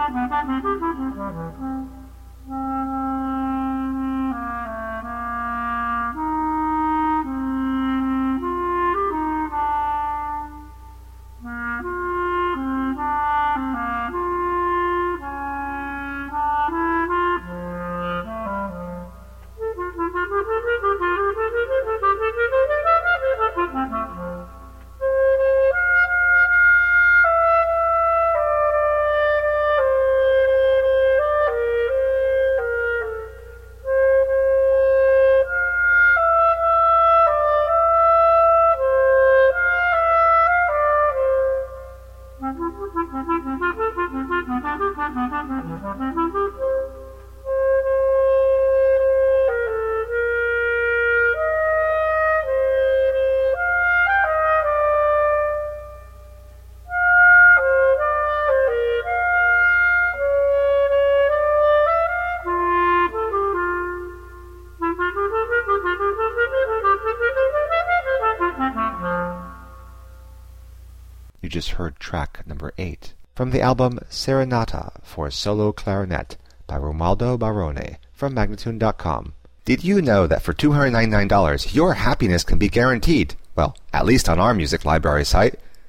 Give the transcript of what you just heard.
You just heard track number 8 from the album Serenata for Solo Clarinet by Romualdo Barone from Magnatune.com. Did you know that for $299 your happiness can be guaranteed? Well, at least on our music library site.